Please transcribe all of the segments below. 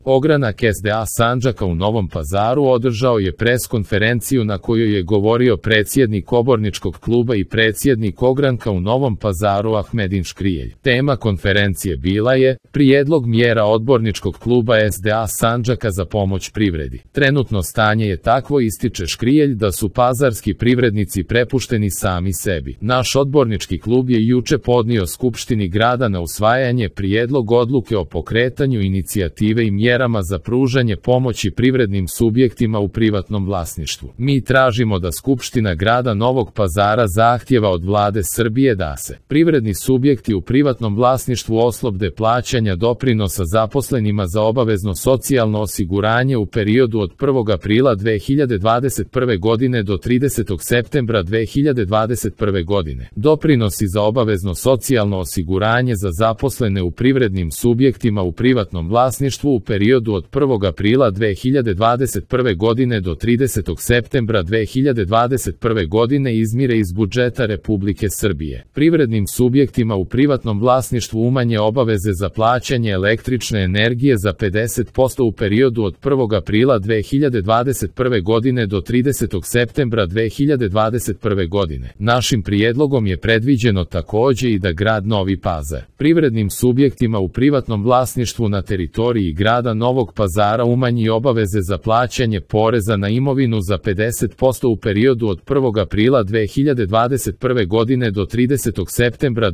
Ogranak SDA Sandžaka u Novom Pazaru održao je pres-konferenciju na kojoj je govorio predsjednik Oborničkog kluba i predsjednik Ogranka u Novom Pazaru Ahmedin Škrijelj. Tema konferencije bila je prijedlog mjera Odborničkog kluba SDA Sandžaka za pomoć privredi. Trenutno stanje je takvo, ističe Škrijelj, da su pazarski privrednici prepušteni sami sebi. Naš odbornički klub je juče podnio Skupštini grada na usvajanje prijedlog odluke o pokretanju inicijative i mjerama za pružanje pomoći privrednim subjektima u privatnom vlasništvu. Mi tražimo da Skupština grada Novog Pazara zahtjeva od Vlade Srbije da se privredni subjekti u privatnom vlasništvu oslobode plaćanja doprinosa zaposlenima za obavezno socijalno osiguranje u periodu od 1. aprila 2021. godine do 30. septembra 2021. godine. Doprinosi za obavezno socijalno osiguranje za zaposlene u privrednim subjektima u privatnom vlasništvu u periodu od 1. aprila 2021. godine do 30. septembra 2021. godine izmire iz budžeta Republike Srbije. Privrednim subjektima u privatnom vlasništvu umanje obaveze za plaćanje električne energije za 50% u periodu od 1. aprila 2021. godine do 30. septembra 2021. godine. Našim prijedlogom je predviđeno također i da grad Novi Pazar privrednim subjektima u privatnom vlasništvu na teritoriji grada Novog Pazara umanji obaveze za plaćanje poreza na imovinu za 50% u periodu od 1. aprila 2021. godine do 30. septembra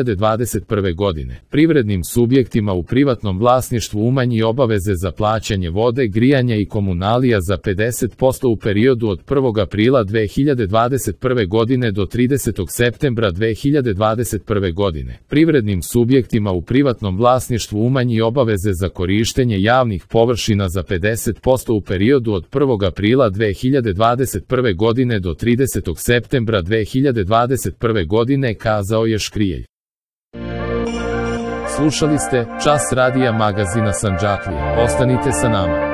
2021. godine. Privrednim subjektima u privatnom vlasništvu umanji obaveze za plaćanje vode, grijanja i komunalija za 50% u periodu od 1. aprila 2021. godine do 30. septembra 2021. godine. Privrednim subjektima u privatnom vlasništvu umanji obaveze za korištenje javnih površina za 50% u periodu od 1. aprila 2021. godine do 30. septembra 2021. godine, kazao je Škrijelj. Slušali ste Čas radija magazina Sandžaklija. Ostanite sa nama.